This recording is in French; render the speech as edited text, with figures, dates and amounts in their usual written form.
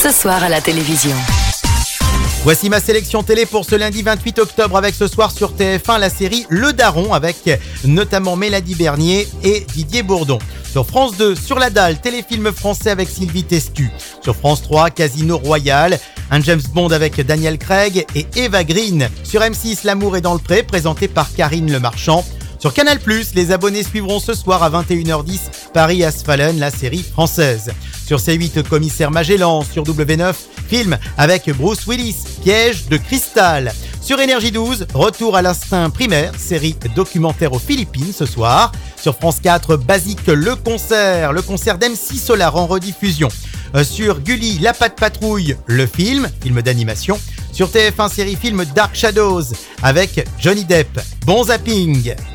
ce soir à la télévision. Voici ma sélection télé pour ce lundi 28 octobre avec ce soir sur TF1 la série Le Daron avec notamment Mélanie Bernier et Didier Bourdon. Sur France 2, Sur la dalle, téléfilm français avec Sylvie Testud. Sur France 3, Casino Royale, un James Bond avec Daniel Craig et Eva Green. Sur M6, L'amour est dans le pré, présenté par Karine Le Marchand. Sur Canal+, les abonnés suivront ce soir à 21h10 Paris Has Fallen, la série française. Sur C8, Commissaire Magellan. Sur W9, film avec Bruce Willis, Piège de cristal. Sur Énergie 12, Retour à l'instinct primaire, série documentaire aux Philippines ce soir. Sur France 4, Basique, le concert d'MC Solar en rediffusion. Sur Gulli, La Patte Patrouille, le film d'animation. Sur TF1 série film Dark Shadows avec Johnny Depp. Bon zapping!